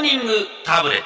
ニングタブレット。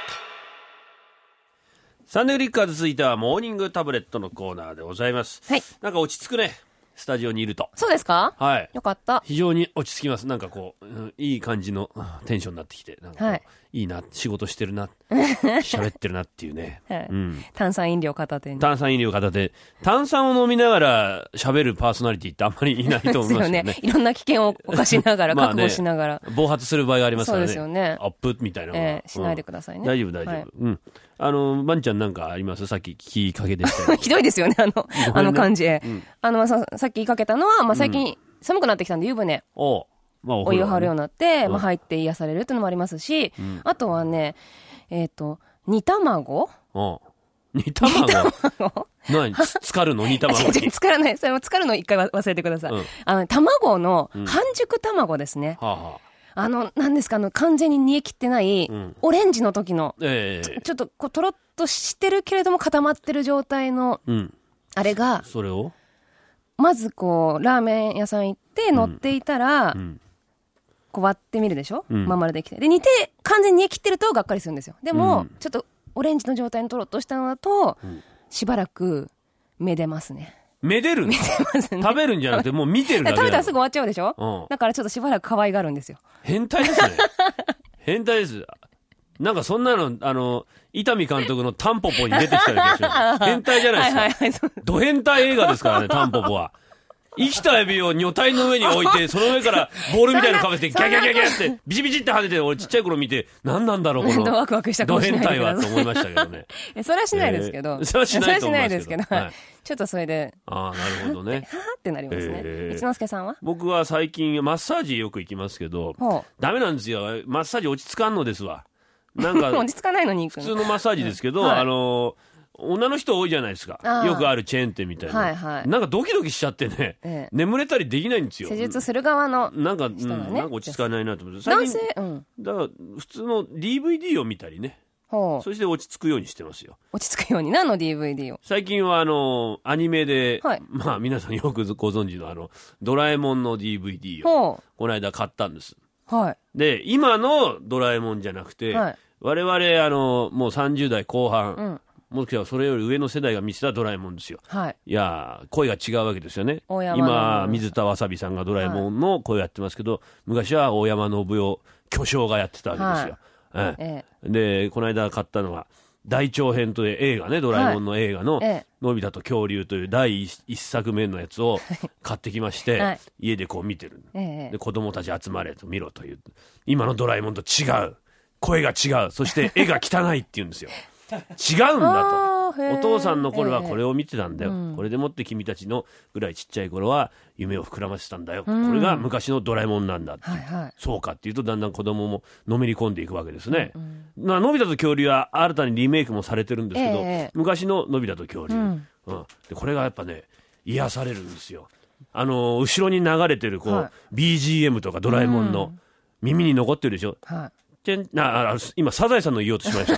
サンデーリッカーズ続いてはモーニングタブレットのコーナーでございます。 はい。 なんか落ち着くね、スタジオにいると。 そうですか？ はい。 よかった。 非常に落ち着きます。なんかこう、いい感じのテンションになってきて、なんか、はい、いいな、仕事してるな、喋ってるなっていうね。 はい、炭酸飲料片手に。 炭酸飲料片手。炭酸を飲みながら喋るパーソナリティってあんまりいないと思いますよね。 ですよね。いろんな危険を犯しながら、覚悟しながら、 暴発する場合がありますからね。 そうですよね。 アップみたいなのは、 しないでくださいね。 大丈夫大丈夫。はい、うん。バンちゃんなんかあります？さっき聞きかけでした。 ひどいですよね、あの感じ。さっき言いかけたのは、最近寒くなってきたんで湯船。お湯を張るようになって、入って癒されるっていうのもありますし、あとはね、煮卵？ 煮卵何？浸かるの？煮卵に。 浸からない。それも浸かるの一回忘れてください。卵の半熟卵ですね。何ですか、完全に煮え切ってない、オレンジの時の、ちょっとこう、とろっとしてるけれども固まってる状態の、あれが、 それをまずこう、ラーメン屋さん行って乗っていたら、こう割ってみるでしょ、まん丸できて。で、完全に煮え切ってるとがっかりするんですよ。でも、ちょっとオレンジの状態のとろっとしたのだと、しばらく、めでますね。 めでるの？食べるんじゃなくてもう見てるだけ。 食べたらすぐ終わっちゃうでしょ、だからちょっとしばらく可愛がるんですよ。 変態ですね。変態です。なんかそんなの、伊丹監督のタンポポに出てきたような気がします。変態じゃないですか。ド変態映画ですからね、タンポポは。生きたエビを女体の上に置いて、その上からボールみたいなのかけて、ギャギャギャギャって、ビチビチって跳ねて、俺ちっちゃい頃見て、何なんだろう、この、 ワクワクしたかもしれない。 ド変態はと思いましたけどね。 それはしないですけど。 それはしないと思いますけど。 ちょっとそれで。 なるほどね。 はぁってなりますね。一之輔さんは？ 僕は最近、マッサージよく行きますけど、ダメなんですよ。マッサージ落ち着かんのですわ。なんか、 落ち着かないのに行く。 普通のマッサージですけど、女の人多いじゃないですか。よくあるチェーン店みたいな。なんかドキドキしちゃってね、眠れたりできないんですよ。 施術する側の。 なんか落ち着かないなと思って。 男性だから普通の DVD を見たりね。そして落ち着くようにしてますよ。 落ち着くように。何の DVD を？ 最近はアニメで、まあ皆さんよくご存知のドラえもんの DVD を、この間買ったんです。で、今のドラえもんじゃなくて、我々もう30代後半、もしかしたらそれより上の世代が見せたドラえもんですよ。いや、声が違うわけですよね。今、水田わさびさんがドラえもんの声をやってますけど、昔は大山信代巨匠がやってたわけですよ。で、この間買ったのは、大長編という映画ね、ドラえもんの映画の、のび太と恐竜という第一作目のやつを買ってきまして、家でこう見てる。で、子供たち集まれと見ろという。今のドラえもんと違う。声が違う。そして絵が汚いって言うんですよ。違うんだと。お父さんの頃はこれを見てたんだよ。これでもって君たちのぐらいちっちゃい頃は夢を膨らませたんだよ。これが昔のドラえもんなんだって。そうかっていうとだんだん子供ものめり込んでいくわけですね。のび太と恐竜は新たにリメイクもされてるんですけど、昔ののび太と恐竜。でこれがやっぱね、癒されるんですよ。後ろに流れてるこう、BGM とかドラえもんの耳に残ってるでしょ。今、サザエさんの言おうとしました。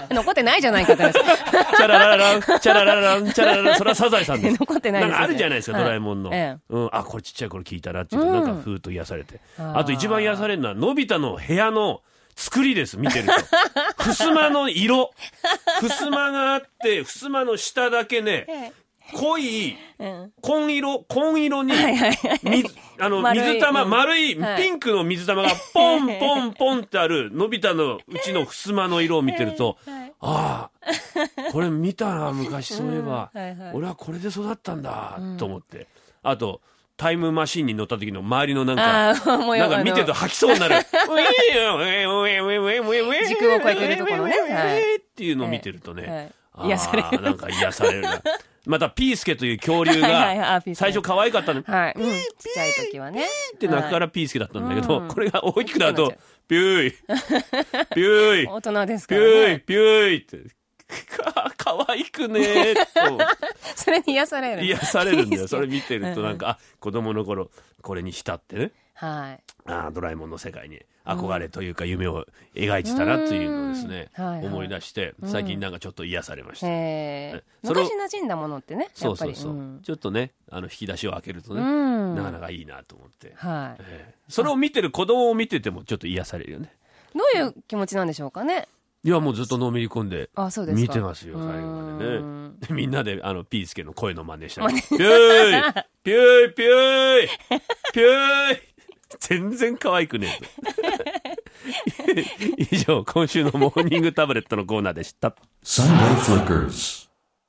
残ってないじゃないかって話。チャラララン、チャラララン、チャラララン、それはサザエさんです。 残ってないです。 なんかあるじゃないですか、ドラえもんの。これちっちゃい頃聞いたなって言うと、なんかふーっと癒されて。あと一番癒されるのは、のび太の部屋の作りです、見てると。襖の色。襖があって、襖の下だけね、濃い、紺色に、水玉、丸い、ピンクの水玉がポンポンポンってある、のび太のうちの襖の色を見てると、ああ、これ見たな、昔そういえば。俺はこれで育ったんだ、と思って。あと、タイムマシンに乗った時の周りのなんか見てると吐きそうになる。 時空を超えてるところね。 っていうのを見てるとね、 癒される。 なんか癒されるな。またピースケという恐竜が最初可愛かったの。 ちっちゃい時はね。 って鳴くからピースケだったんだけど、これが大きくなるとピューイピューイ大人ですからピューイピューイって可愛くねーとそれに癒される。 癒されるんだよ。それ見てるとなんか子供の頃これに浸ってね。ドラえもんの世界に憧れというか夢を描いてたなっていうのをですね、思い出して最近なんかちょっと癒されました。 昔馴染んだものってね、やっぱりちょっとね引き出しを開けるとね、なかなかいいなと思って、それを見てる子供を見ててもちょっと癒されるよね。 どういう気持ちなんでしょうかね。 いや、もうずっとのめり込んで見てますよ、最後までね。みんなでピースケの声の真似したり、ピューイピューイピューイピューイ全然可愛くねえと。以上、今週のモーニングタブレットのコーナーでした。 Sunday Flickers。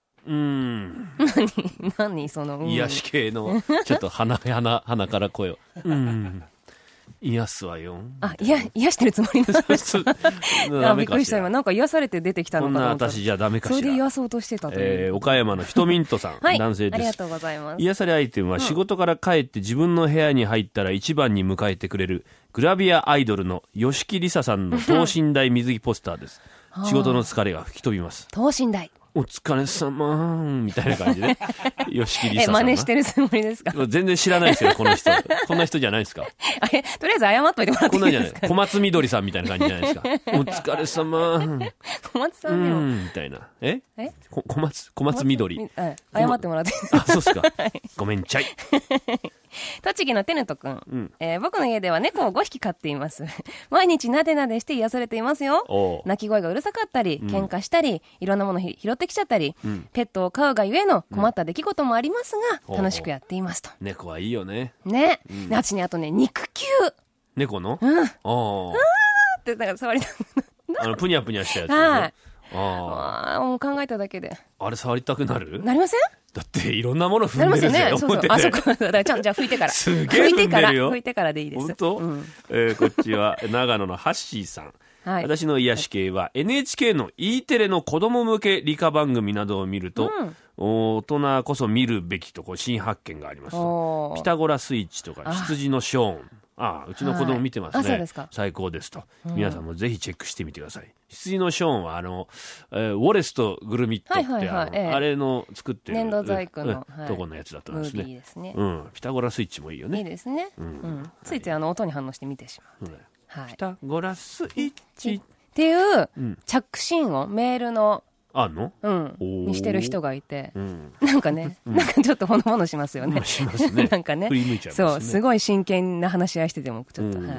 何その癒し系のちょっと鼻から声を癒すわよ。 癒してるつもりなんですか。びっくりした今。なんか癒されて出てきたのかな。 こんな私じゃダメかしら。 それで癒そうとしてたという。 岡山のひとみんとさん、 はい、 男性です。 ありがとうございます。 癒されアイテムは仕事から帰って自分の部屋に入ったら一番に迎えてくれるグラビアアイドルの吉木りささんの等身大水着ポスターです。仕事の疲れが吹き飛びます。 等身大。 お疲れ様みたいな感じで吉木りささん真似してるつもりですか。 全然知らないですよこの人。こんな人じゃないですか。 とりあえず謝っといてもらっていいですか。こんなんじゃない。 小松みどりさんみたいな感じじゃないですか。お疲れ様小松さんでもみたいな。小松みどり。 謝ってもらっていいですか。あ、そうっすか。ごめんちゃい。 栃木のテヌトくん、僕の家では猫を5匹飼っています。毎日なでなでして癒されていますよ。鳴き声がうるさかったり、喧嘩したり、いろんなもの拾ってきちゃったり、ペットを飼うがゆえの困った出来事もありますが、楽しくやっていますと。 猫はいいよね。 ね。あちね、あとね、肉球。 猫の？ あーってなんか触りたくぷにゃぷにゃしたやつ。 はい。もう考えただけで。 あれ触りたくなる？ なりません？ だっていろんなもの踏んでるぜ。 そうそう。あ、そこ。じゃあ拭いてから。 すげえ踏んでるよ。 拭いてからでいいです。 本当？こっちは長野のハッシーさん。私の癒し系は NHK の E テレの子供向け理科番組などを見ると、大人こそ見るべきと新発見があります。ピタゴラスイッチとか羊のショーン。うちの子供見てますね。最高ですと。皆さんもぜひチェックしてみてください。羊のショーンはウォレスとグルミットってあれの作ってる粘土細工のとこのやつだったんですね。 いいですね。 ピタゴラスイッチもいいよね。 いいですね。ついつい音に反応して見てしまう。 ピタゴラスイッチっていう着信音、メールのあんの？ にしてる人がいて、なんかね、なんかちょっとほのぼのしますよね。 しますね。 なんかね。 振り向いちゃいますね。 そう、すごい真剣な話し合いしてても、ちょっと、はい。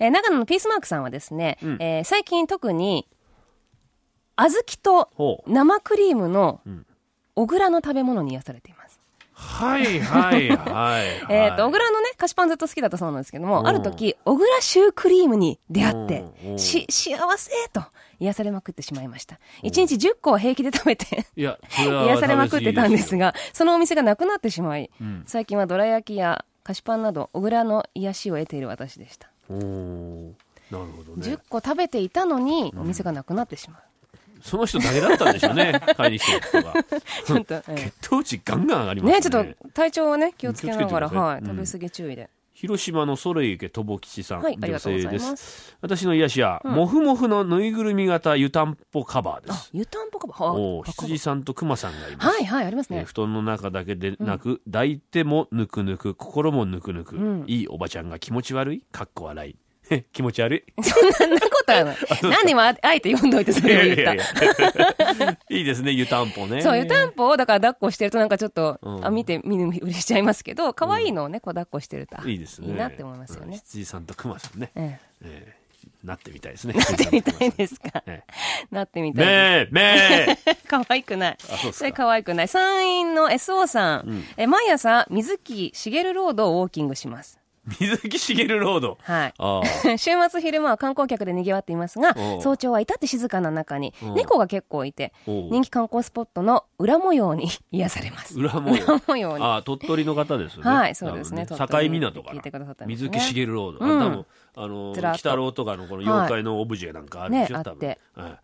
長野のピースマークさんはですね、最近特に、小豆と生クリームの小倉の食べ物に癒されています。 はいはいはい。 小倉のね、菓子パンずっと好きだったそうなんですけども、ある時、小倉シュークリームに出会って、幸せと癒されまくってしまいました。1日10個は平気で食べて、癒されまくってたんですが、そのお店がなくなってしまい、最近はどら焼きや菓子パンなど、小倉の癒しを得ている私でした。 なるほどね。 10個食べていたのに、お店がなくなってしまう。 その人だけだったんでしょうね。買いに来てる人が。ちょっと、血糖値ガンガン上がりますね。 ちょっと体調をね、気をつけながら、食べ過ぎ注意で。 広島のソレイケとぼきちさん、 女性です。私の癒しは、もふもふのぬいぐるみ型湯たんぽカバーです。 湯たんぽカバー。 羊さんとクマさんがいます。 はいはい、ありますね。 布団の中だけでなく、抱いてもぬくぬく、心もぬくぬく、いいおばちゃんが気持ち悪い、かっこ笑い。気持ち悪い。 そんなことはない。何にもあえて読んどいてそれを言った。 いいですね、湯たんぽね。 そう、湯たんぽをだから抱っこしてるとなんかちょっと、見て見ぬふりしちゃいますけど、可愛いのをね、こう抱っこしてると。 いいですね。 いいなって思いますよね。 羊さんとクマさんね。なってみたいですね。 なってみたいですか。なってみたいです。めー可愛くない。それ可愛くない。山陰の SO さん。毎朝、水木しげるロードをウォーキングします。 水木しげるロード。 はい。週末昼間は観光客で賑わっていますが、早朝は至って静かな中に猫が結構いて、人気観光スポットの裏模様に癒されます。 裏模様に。鳥取の方ですよね。 はい、そうですね。 境港から。水木しげるロード。多分、鬼太郎とかのこの妖怪のオブジェなんかあるでしょ、多分。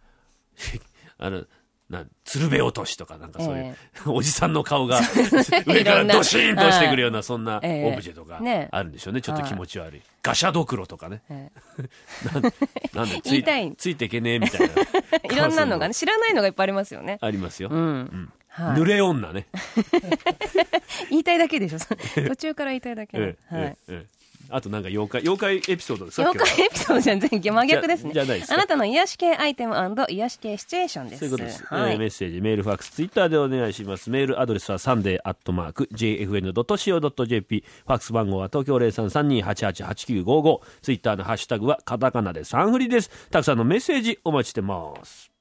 鶴瓶落としとかなんかそういう、おじさんの顔が上からドシーンとしてくるようなそんなオブジェとかあるんでしょうね。ちょっと気持ち悪い。ガシャドクロとかね。なんでついていけねえみたいな。 いろんなのがね、知らないのがいっぱいありますよね。 ありますよ。濡れ女ね。 言いたいだけでしょ。途中から言いたいだけ。 あとなんか妖怪エピソードですか？ 妖怪エピソードじゃ全然真逆ですね。 じゃないですか。 あなたの癒し系アイテム&癒し系シチュエーションです。 そういうことです。メッセージ、メール、ファックス、ツイッターでお願いします。メールアドレスはsunday@jfn.co.jp、ファックス番号は東京 0332888955、ツイッターのハッシュタグはカタカナでサンフリです。たくさんのメッセージお待ちしてます。